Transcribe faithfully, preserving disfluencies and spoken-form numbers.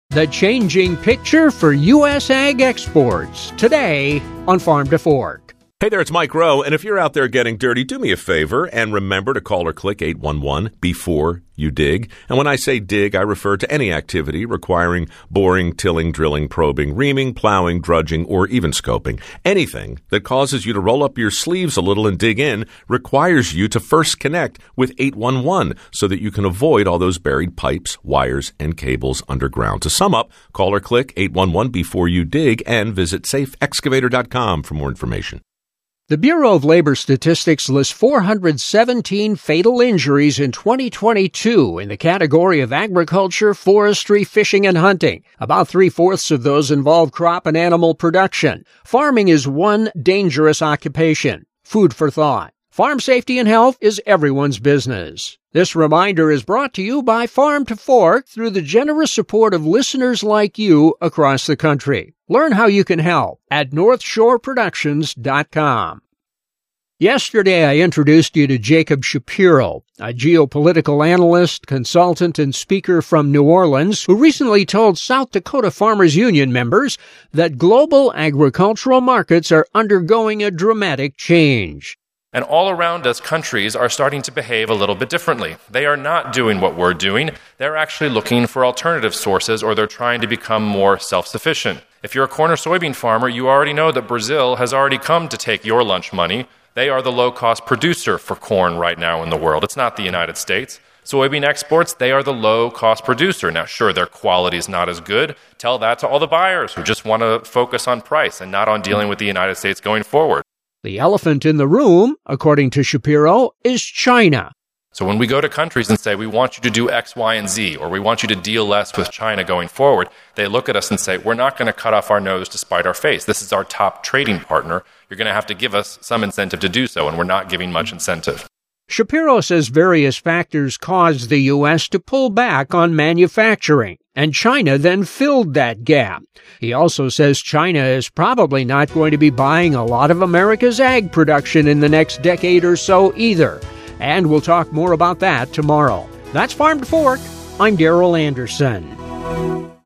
The changing picture for U S ag exports, today on Farm to Fork. Hey there, it's Mike Rowe, and if you're out there getting dirty, do me a favor and remember to call or click eight one one before you dig. And when I say dig, I refer to any activity requiring boring, tilling, drilling, probing, reaming, plowing, drudging, or even scoping. Anything that causes you to roll up your sleeves a little and dig in requires you to first connect with eight one one so that you can avoid all those buried pipes, wires, and cables underground. To sum up, call or click eight one one before you dig and visit safe excavator dot com for more information. The Bureau of Labor Statistics lists four hundred seventeen fatal injuries in twenty twenty-two in the category of agriculture, forestry, fishing, and hunting. About three-fourths of those involve crop and animal production. Farming is one dangerous occupation. Food for thought. Farm safety and health is everyone's business. This reminder is brought to you by Farm to Fork through the generous support of listeners like you across the country. Learn how you can help at north shore productions dot com. Yesterday, I introduced you to Jacob Shapiro, a geopolitical analyst, consultant, and speaker from New Orleans, who recently told South Dakota Farmers Union members that global agricultural markets are undergoing a dramatic change. And all around us, countries are starting to behave a little bit differently. They are not doing what we're doing. They're actually looking for alternative sources, or they're trying to become more self-sufficient. If you're a corn or soybean farmer, you already know that Brazil has already come to take your lunch money. They are the low-cost producer for corn right now in the world. It's not the United States. Soybean exports, they are the low-cost producer. Now, sure, their quality is not as good. Tell that to all the buyers who just want to focus on price and not on dealing with the United States going forward. The elephant in the room, according to Shapiro, is China. So when we go to countries and say, we want you to do X, Y, and Z, or we want you to deal less with China going forward, they look at us and say, we're not going to cut off our nose to spite our face. This is our top trading partner. You're going to have to give us some incentive to do so, and we're not giving much incentive. Shapiro says various factors caused the U S to pull back on manufacturing, and China then filled that gap. He also says China is probably not going to be buying a lot of America's ag production in the next decade or so either. And we'll talk more about that tomorrow. That's Farm to Fork. I'm Darrell Anderson.